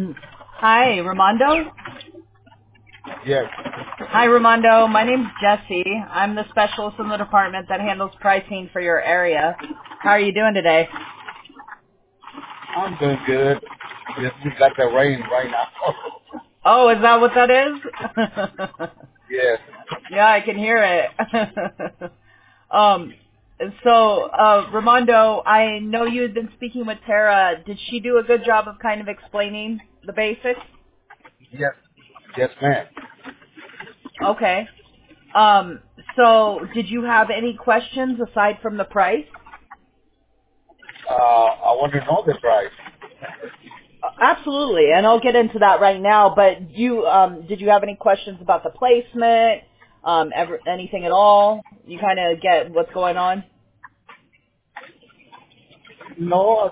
Hi, Ramondo. Yes. Hi, Ramondo. My name's Jesse. I'm the specialist in the department that handles pricing for your area. How are you doing today? I'm doing good. Just we got the rain right now. Oh, is that what that is? Yes. Yeah, I can hear it. um, Ramondo, I know you had been speaking with Tara. Did she do a good job of kind of explaining the basics? Yes. Yes, ma'am. Okay. Um, did you have any questions aside from the price? I want to know the price. Absolutely, and I'll get into that right now. But did you have any questions about the placement? Anything at all? You kind of get what's going on? No,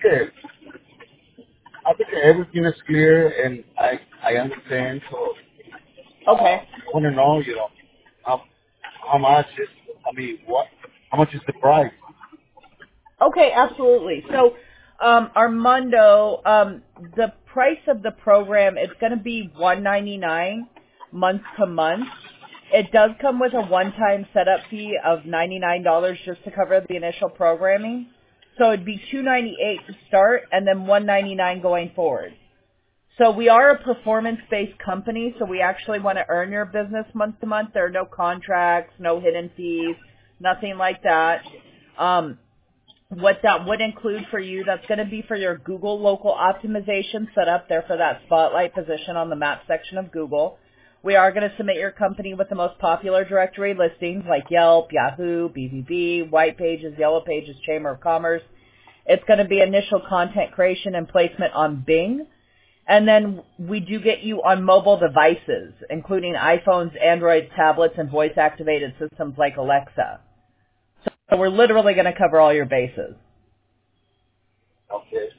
I think everything is clear and I understand. So Okay. I want to know, how how much is how much is the price? Okay, absolutely. So, Armando, the price of the program, it's going to be $199 month to month. It does come with a one-time setup fee of $99 just to cover the initial programming. So it'd be $298 to start and then $199 going forward. So we are a performance-based company, so we actually want to earn your business month to month. There are no contracts, no hidden fees, nothing like that. What that would include for you, that's going to be for your Google local optimization set up there for that spotlight position on the map section of Google. We are going to submit your company with the most popular directory listings like Yelp, Yahoo, BBB, White Pages, Yellow Pages, Chamber of Commerce. It's going to be initial content creation and placement on Bing. And then we do get you on mobile devices, including iPhones, Androids, tablets, and voice-activated systems like Alexa. So we're literally going to cover all your bases. Okay.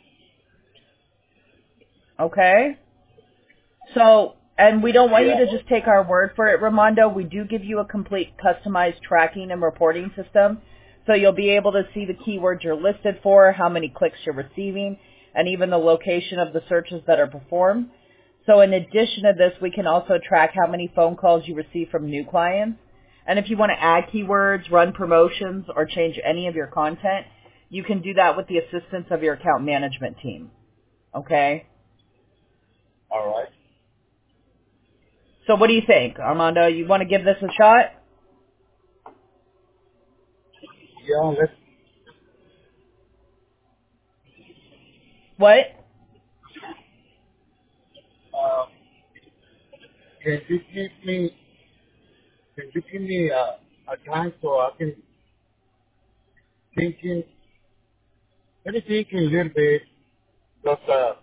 Okay? So, and we don't want you Yeah. to just take our word for it, Ramondo. We do give you a complete customized tracking and reporting system. So you'll be able to see the keywords you're listed for, how many clicks you're receiving, and even the location of the searches that are performed. So in addition to this, we can also track how many phone calls you receive from new clients. And if you want to add keywords, run promotions, or change any of your content, you can do that with the assistance of your account management team. Okay? All right. So what do you think, Armando? You want to give this a shot? Yeah. Let's. What? Uh, can you give me a time so I can thinking? Let me think a little bit because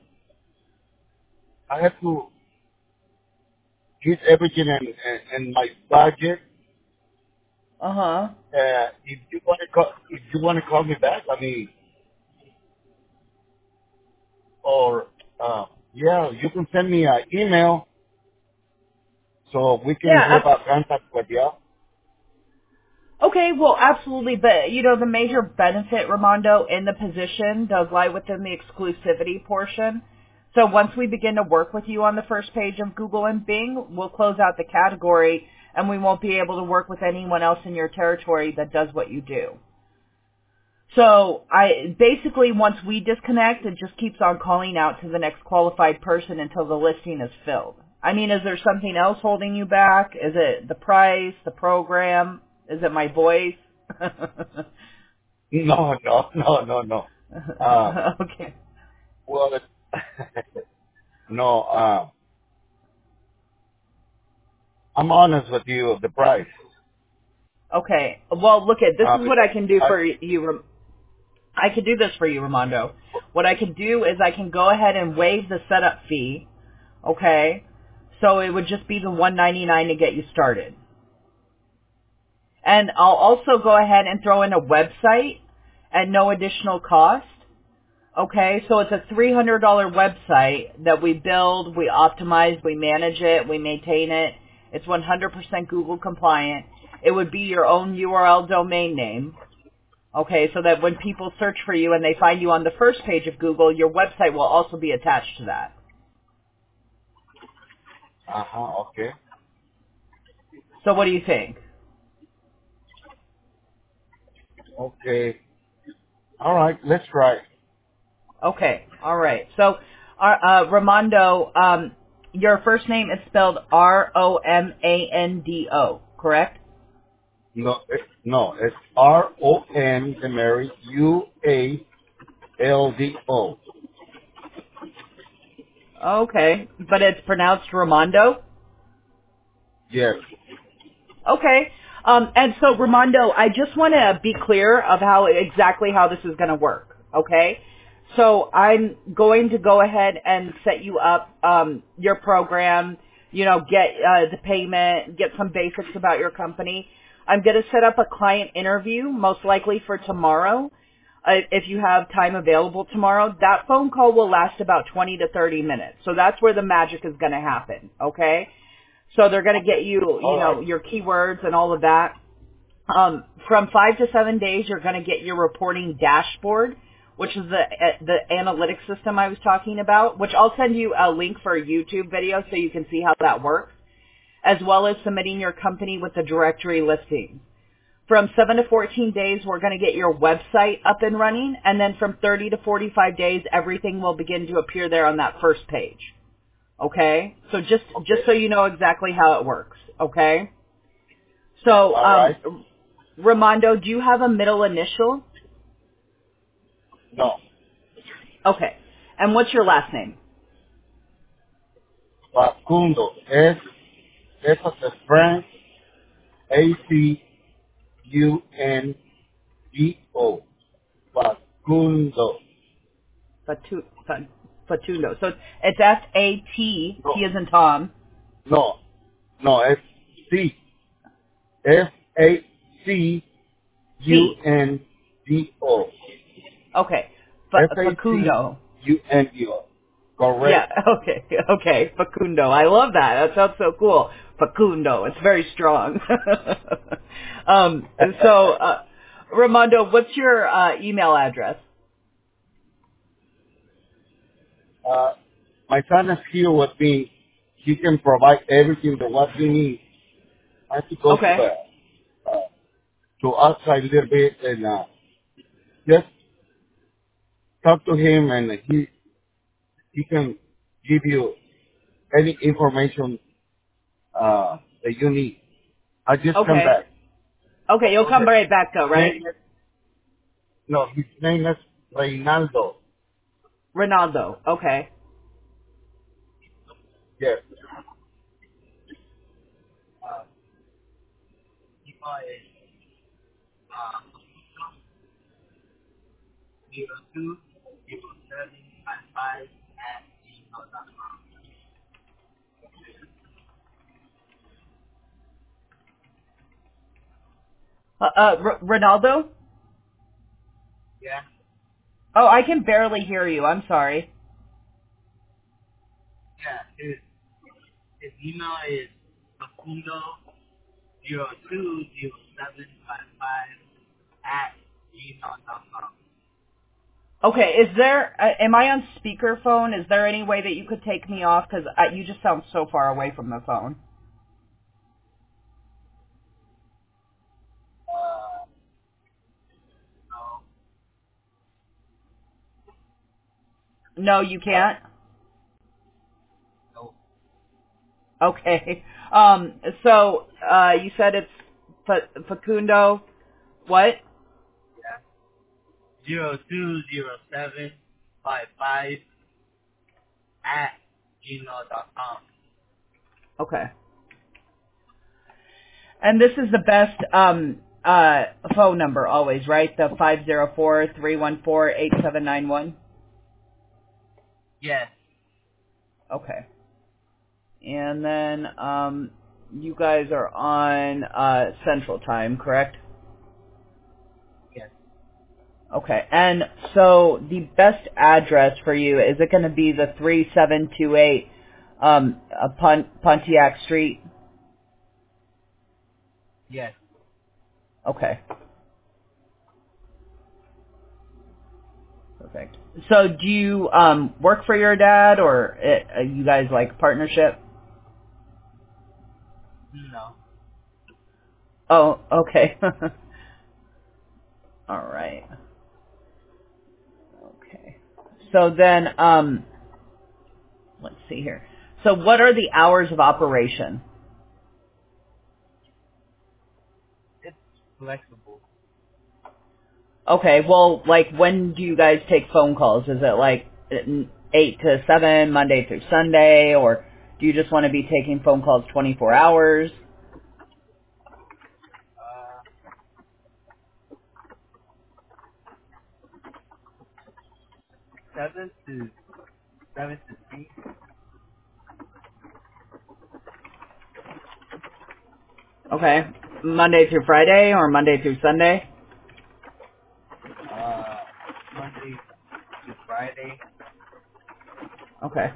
I have to get everything in my budget. Uh-huh. If you want to call me back, or yeah, you can send me an email so we can Yeah, have a contact with you. okay, well, absolutely. But, the major benefit, Ramondo, in the position does lie within the exclusivity portion. So once we begin to work with you on the first page of Google and Bing, we'll close out the category and we won't be able to work with anyone else in your territory that does what you do. So basically once we disconnect, it just keeps on calling out to the next qualified person until the listing is filled. I mean, is there something else holding you back? Is it the price, the program? Is it my voice? No, no, no, no, no. Okay. Well, no. I'm honest with you of the price. Okay. Well, look at this is what I Because can do for you. I can do this for you, Ramondo. What I can do is I can go ahead and waive the setup fee. Okay. So it would just be the $199 to get you started. And I'll also go ahead and throw in a website at no additional cost. Okay, so it's a $300 website that we build, we optimize, we manage it, we maintain it. It's 100% Google compliant. It would be your own URL domain name. Okay, so that when people search for you and they find you on the first page of Google, your website will also be attached to that. Okay. So what do you think? Okay. All right. Let's try. Okay, all right. So, Romando, your first name is spelled Romando, correct? No, no. It's RON, the Mary, UALDO. Okay, but it's pronounced Romando? Yes. Okay. And so, Ramondo, I just want to be clear of exactly how this is going to work. Okay. So I'm going to go ahead and set you up your program. Get the payment, get some basics about your company. I'm going to set up a client interview, most likely for tomorrow. If you have time available tomorrow, that phone call will last about 20 to 30 minutes. So that's where the magic is going to happen. Okay. So they're going to get you, All right. your keywords and all of that. From 5 to 7 days, you're going to get your reporting dashboard, which is the analytics system I was talking about, which I'll send you a link for a YouTube video so you can see how that works, as well as submitting your company with the directory listing. From 7 to 14 days, we're going to get your website up and running, and then from 30 to 45 days, everything will begin to appear there on that first page. Okay? So just Okay. so you know exactly how it works. Okay? So, All right. Ramondo, do you have a middle initial? No. Okay. And what's your last name? Facundo. S as a Frank, ACUNDO. Facundo. Fatundo. So it's F-A-T, No, T as in Tom. no, no, it's C. C. FACUNDO. Okay. Facundo. FACUNDO. Yeah, Correct. okay, okay. Facundo. I love that. That sounds so cool. Facundo. It's very strong. um, so, Ramondo, what's your email address? My son is here with me. He can provide everything that what we need. I have to go to Okay. to outside a little bit and just talk to him, and he can give you any information that you need. I just come Okay. back. Okay, you'll come right back though, Name right? is- No, his name is Reynaldo. Ronaldo. Okay. Yes. Ronaldo? Yeah. Oh, I can barely hear you. I'm sorry. Yeah. His email is Facundo020755 at gmail.com. Okay, am I on speakerphone? Is there any way that you could take me off? Because you just sound so far away from the phone. No, you can't? So Okay. So, you said it's Facundo, what? yeah. 020755 at gmail.com. Okay. And this is the best, phone number always, right? The 504-314-8791? Yes. Okay. And then you guys are on Central Time, correct? Yes. Okay. And so the best address for you, is it going to be the 3728 Pontiac Street? Yes. Okay. Perfect. So do you work for your dad, or you guys like partnership? No. Oh, okay. All right. Okay. So then, let's see here. So what are the hours of operation? It's flexible. Okay, well, like, when do you guys take phone calls? Is it like 8 to 7, Monday through Sunday, or do you just want to be taking phone calls 24 hours? Uh, 7 to 3. Okay, Monday through Friday or Monday through Sunday? Uh, Monday to Friday. Okay.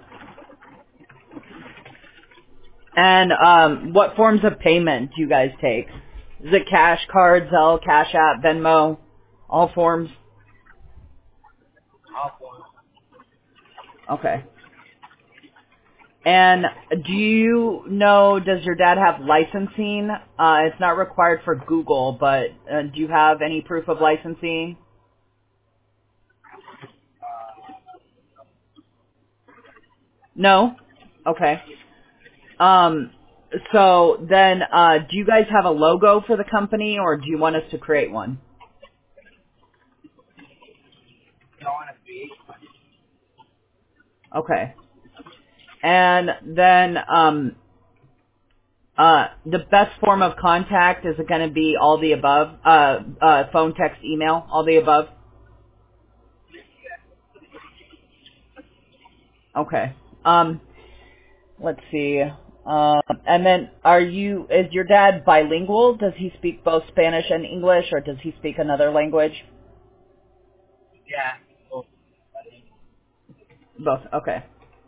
And what forms of payment do you guys take? Is it cash, card, Zelle, Cash App, Venmo, all forms? Off one. Okay. And do you know, does your dad have licensing? It's not required for Google, but do you have any proof of licensing? No? Okay. Um, so then, do you guys have a logo for the company, or do you want us to create one? You don't want to create. Okay. And then, the best form of contact, is it going to be all the above? Phone, text, email, all the above? Okay. Let's see. And then, is your dad bilingual? Does he speak both Spanish and English, or does he speak another language? Yeah. Oh, Both. Okay.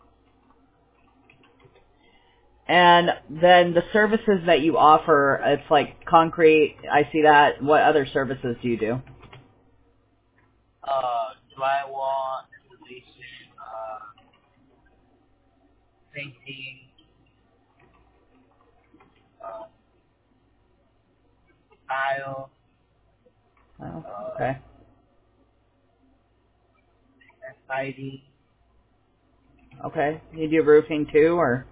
And then the services that you offer, it's like concrete. I see that. What other services do you do? drywall, installation, painting, uh, tile, Oh, uh, okay. and siding. Okay. You do roofing too, or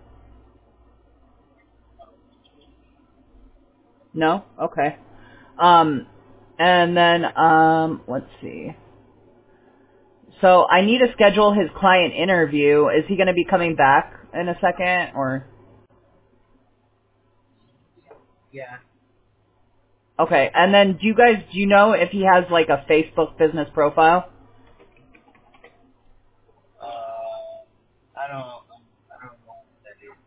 no? Okay. Um, and then let's see. So I need to schedule his client interview. Is he going to be coming back in a second, or? Yeah. Okay. And then do you know if he has like a Facebook business profile? I don't know what that is.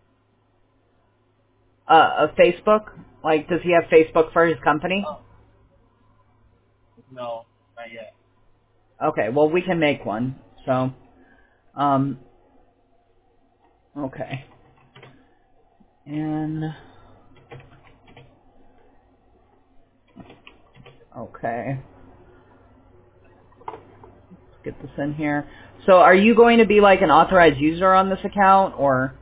A Facebook? Like, does he have Facebook for his company? Oh, no, not yet. Okay. Well, we can make one. So, um, okay. And, okay. Let's get this in here. So are you going to be like an authorized user on this account, or?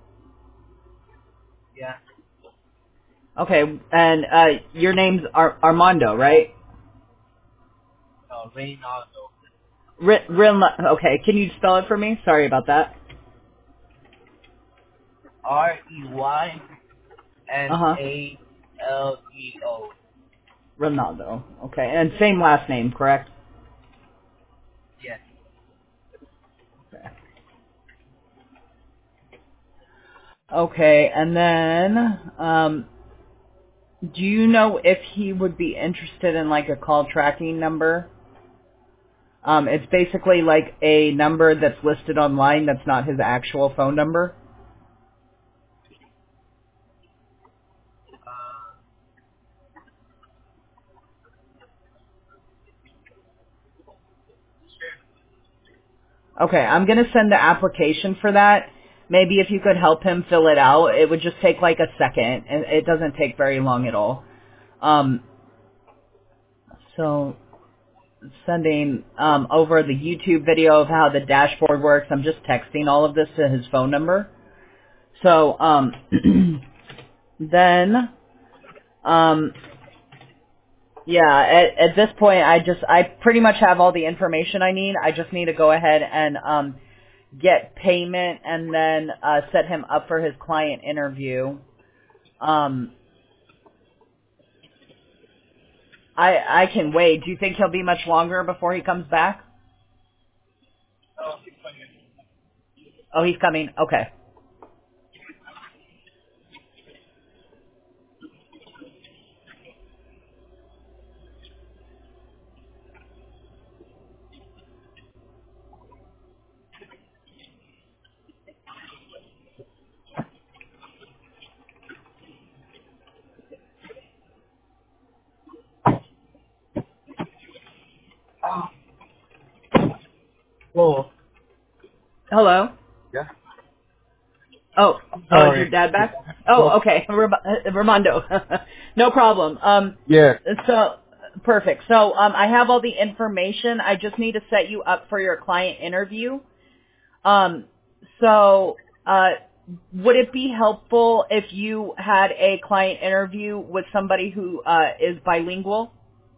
Yeah. Okay. And, your name's Armando, right? No, Reynaldo. Okay. Can you spell it for me? Sorry about that. Uh-huh. REYNALEO. Ronaldo. Okay. And same last name, correct? Yes. Okay. Okay. And then, do you know if he would be interested in like a call tracking number? It's basically like a number that's listed online that's not his actual phone number. Uh, Okay, I'm going to send the application for that. Maybe if you could help him fill it out, it would just take like a second, and it doesn't take very long at all. Um, so sending over the YouTube video of how the dashboard works. I'm just texting all of this to his phone number. So Then, yeah, at this point, I pretty much have all the information I need. I just need to go ahead and get payment and then set him up for his client interview. I can wait. Do you think he'll be much longer before he comes back? Oh, he's coming. Okay. Hello. Hello? Yeah. Oh, I'm oh, is your sorry. dad back? Hello. Oh, okay. Ramondo. No problem. Yes. So, perfect. So, I have all the information. I just need to set you up for your client interview. So, would it be helpful if you had a client interview with somebody who, is bilingual?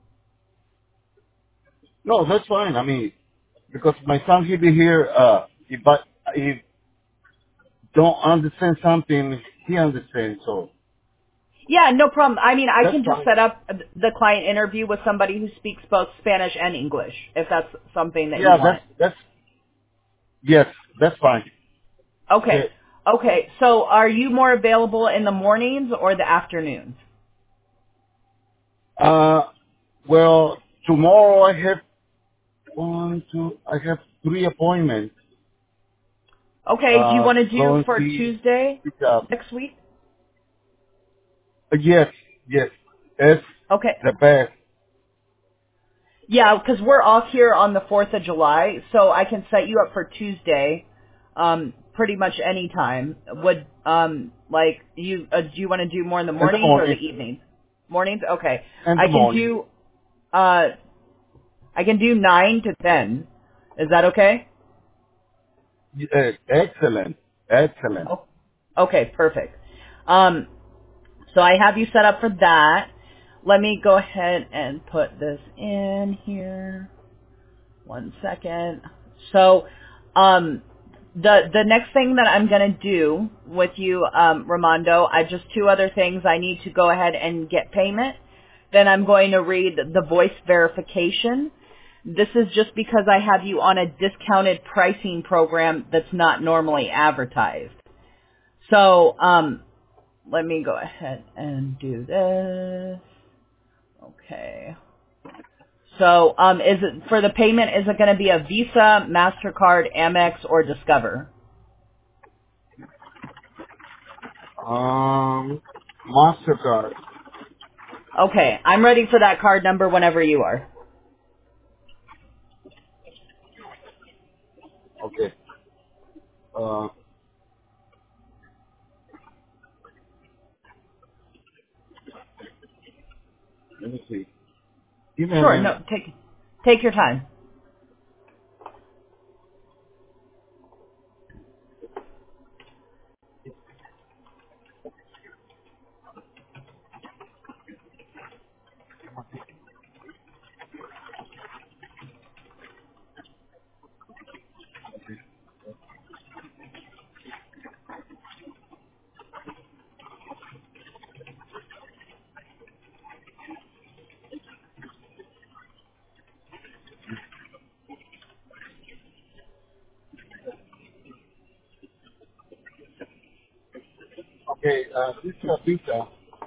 No, that's fine. I mean, because my son he'll be here. If don't understand something, he understands. So Yeah, no problem. I mean, I that's can just fine. set up the client interview with somebody who speaks both Spanish and English, if that's something that you Yeah, want. yes, that's fine. Okay. Yeah. Okay. So are you more available in the mornings or the afternoons? Uh, well, tomorrow I have I have 3 appointments. Okay. Do you want to Go do and for see, Tuesday pick up. next week? Yes, it's Okay. the best. Yeah, because we're off here on the 4th of July, so I can set you up for Tuesday, pretty much any time. Would, do you want to do more in the In the mornings or the morning, evenings? Mornings? Okay. in I the can morning. do, uh, I can do 9 to 10. Is that okay? Excellent, excellent. Oh, okay, perfect. Um, so I have you set up for that. Let me go ahead and put this in here. 1 second. So, the next thing that I'm gonna do with you, Ramondo, I just 2 other things. I need to go ahead and get payment. Then I'm going to read the voice verification. This is just because I have you on a discounted pricing program that's not normally advertised. So, let me go ahead and do this. Okay. So, is it for the payment? Is it going to be a Visa, Mastercard, Amex, or Discover? Mastercard. Okay, I'm ready for that card number whenever you are. Okay. Uh, let me see. Give me a Sure. minute. No, take your time. Okay. This is a Visa.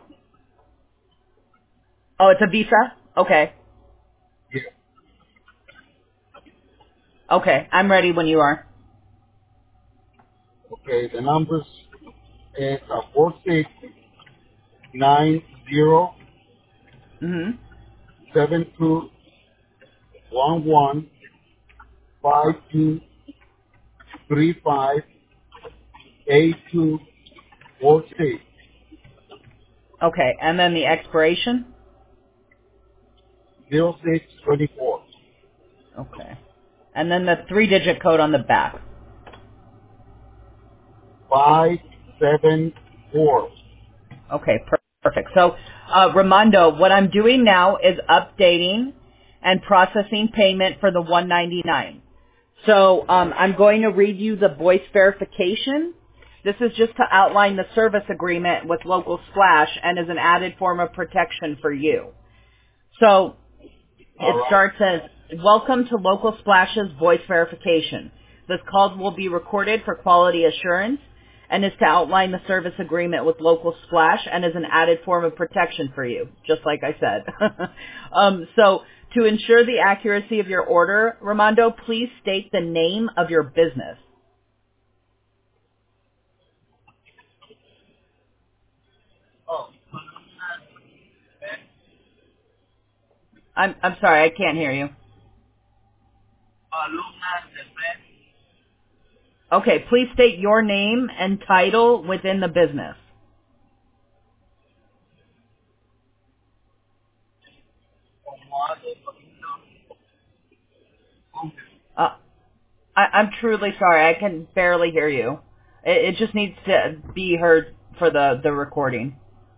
Oh, it's a Visa. Okay. Yeah. Okay, I'm ready when you are. Okay. The numbers is 4690 Mhm. 7211 5235 8246 Okay, and then the expiration. 0624 Okay, and then the 3-digit code on the back. 574. Okay, perfect. So, Ramondo, what I'm doing now is updating and processing payment for the 199. So, I'm going to read you the voice verification. This is just to outline the service agreement with Local Splash and is an added form of protection for you. So, All it right. starts as, welcome to Local Splash's voice verification. This call will be recorded for quality assurance and is to outline the service agreement with Local Splash and is an added form of protection for you, just like I said. So to ensure the accuracy of your order, Ramondo, please state the name of your business. Oh, I'm sorry, I can't hear you. Lunas de Fred. Okay, please state your name and title within the business. Uh, I'm truly sorry. I can barely hear you. It just needs to be heard for the recording.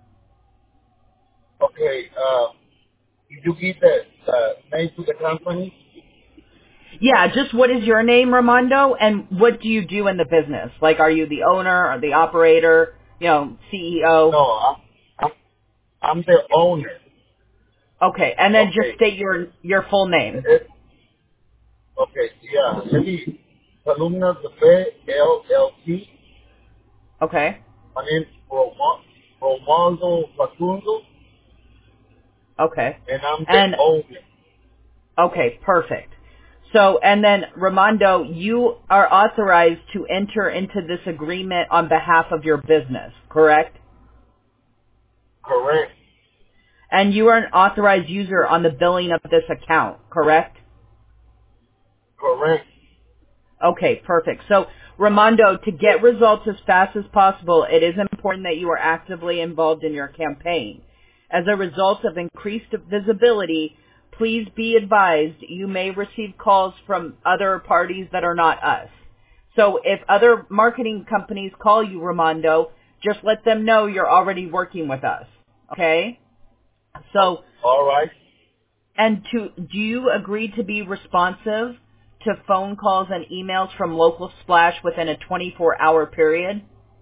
Okay. Did you give the name to the company? Yeah, just what is your name, Ramondo, and what do you do in the business? Like, are you the owner or the operator, CEO? No, I'm the owner. Okay, and then just Okay. state your full name. Okay. Yeah. Maybe Columna de Fe LLC. Okay, My name's Romualdo Facundo, okay. and I'm the And, owner. okay, perfect. So, and then, Ramondo, you are authorized to enter into this agreement on behalf of your business, correct? Correct. And you are an authorized user on the billing of this account, correct? Correct. Okay, perfect. So, Ramondo, to get results as fast as possible, it is important that you are actively involved in your campaign. As a result of increased visibility, please be advised you may receive calls from other parties that are not us. So if other marketing companies call you, Ramondo, just let them know you're already working with us. Okay? So, All right. and do you agree to be responsive to phone calls and emails from Local Splash within a 24-hour period?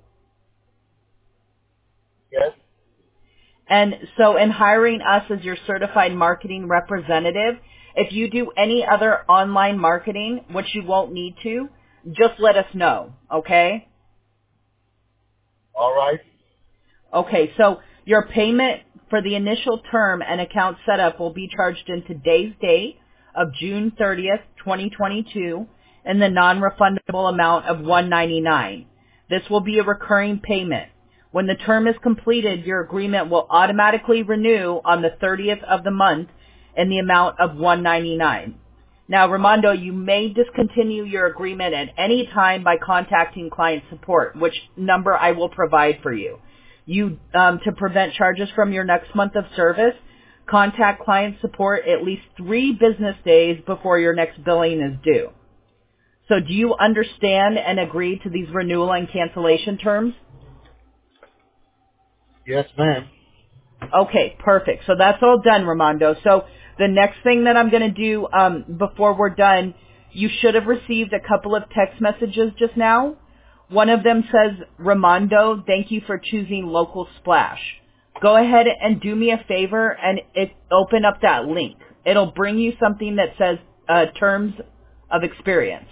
Yes. And so in hiring us as your certified marketing representative, if you do any other online marketing, which you won't need to, just let us know, okay? All right. Okay, so your payment for the initial term and account setup will be charged in today's date of June 30th, 2022, in the non-refundable amount of $199. This will be a recurring payment. When the term is completed, your agreement will automatically renew on the 30th of the month in the amount of $199. Now, Ramondo, you may discontinue your agreement at any time by contacting client support, which number I will provide for you. To prevent charges from your next month of service, contact client support at least 3 business days before your next billing is due. So do you understand and agree to these renewal and cancellation terms? Yes, ma'am. Okay, perfect. So that's all done, Ramondo. So the next thing that I'm going to do before we're done, you should have received a couple of text messages just now. One of them says, Ramondo, thank you for choosing Local Splash. Go ahead and do me a favor and open up that link. It'll bring you something that says terms of experience.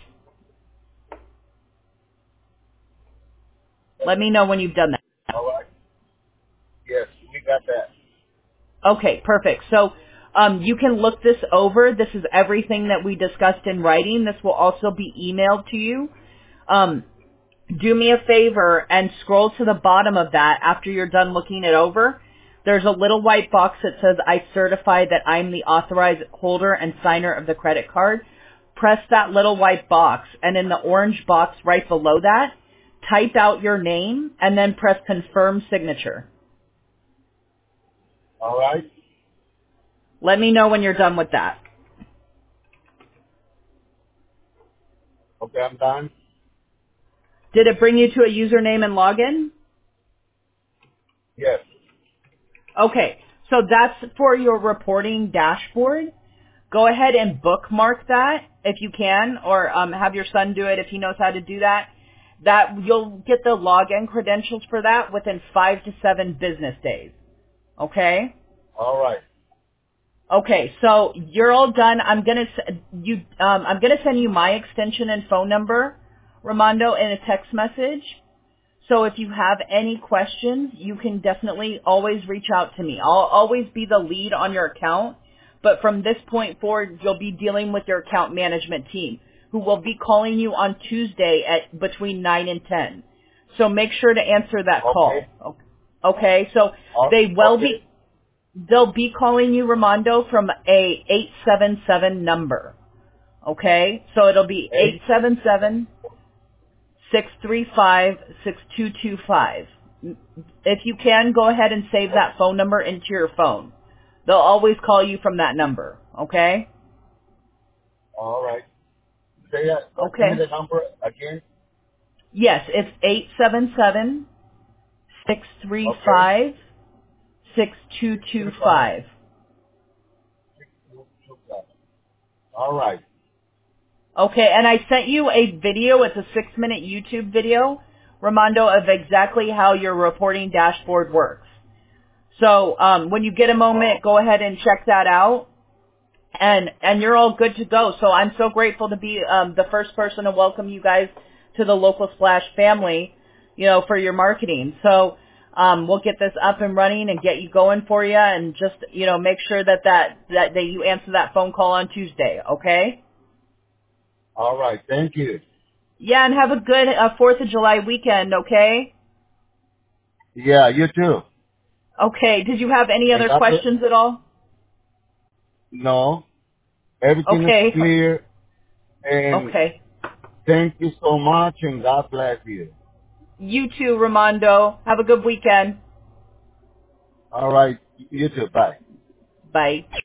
Let me know when you've done that. All right. Yes, we got that. Okay, perfect. So you can look this over. This is everything that we discussed in writing. This will also be emailed to you. Do me a favor and scroll to the bottom of that after you're done looking it over. There's a little white box that says, I certify that I'm the authorized holder and signer of the credit card. Press that little white box, and in the orange box right below that, type out your name and then press confirm signature. All right. Let me know when you're done with that. Okay, I'm done. Did it bring you to a username and login? Yes. Okay, so that's for your reporting dashboard. Go ahead and bookmark that if you can, or have your son do it if he knows how to do that. That you'll get the login credentials for that within 5 to 7 business days. Okay? All right. Okay, so you're all done. I'm gonna send you my extension and phone number, Ramondo, in a text message. So if you have any questions, you can definitely always reach out to me. I'll always be the lead on your account, but from this point forward, you'll be dealing with your account management team, who will be calling you on Tuesday at between 9 and 10. So make sure to answer that call. Okay. Okay, so they'll be calling you, Ramondo, from a 877 number. Okay, so it'll be 877-635-6225. If you can, go ahead and save that phone number into your phone. They'll always call you from that number, okay? All right. Say that. Okay. Give me the number again. Yes, it's 877-635-6225. All right. Okay, and I sent you a video. It's a 6-minute YouTube video, Ramondo, of exactly how your reporting dashboard works. So when you get a moment, go ahead and check that out, and you're all good to go. So I'm so grateful to be the first person to welcome you guys to the Local Splash family, for your marketing. So we'll get this up and running and get you going for you, and just make sure that you answer that phone call on Tuesday. Okay? All right. Thank you. Yeah, and have a good 4th of July weekend. Okay? Yeah, you too. Okay. Did you have any other questions at all? No. Everything is clear. And Okay. thank you so much, and God bless you. You too, Ramondo. Have a good weekend. All right. You too. Bye. Bye.